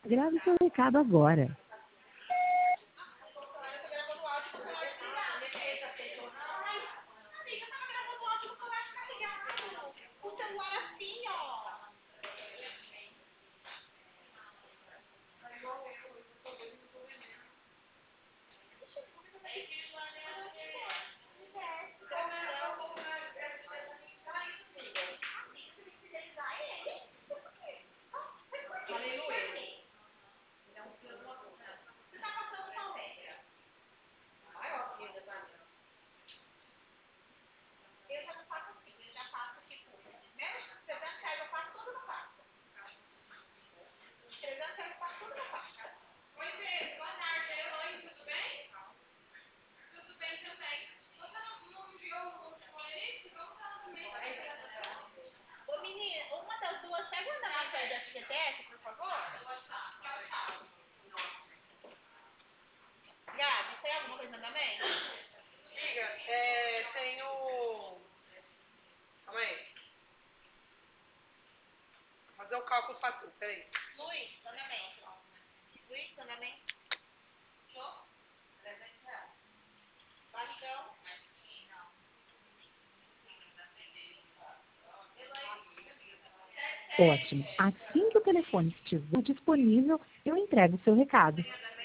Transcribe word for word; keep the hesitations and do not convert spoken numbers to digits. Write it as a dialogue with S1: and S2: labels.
S1: Grave seu recado agora.
S2: Diga, é, tem o... Calma aí. Vou fazer o cálculo pra tu, peraí.
S3: Luiz, andamento. Luiz, andamento. Show? trezentos reais. Baixão.
S1: Ótimo. Assim que o telefone estiver disponível, eu entrego o seu recado.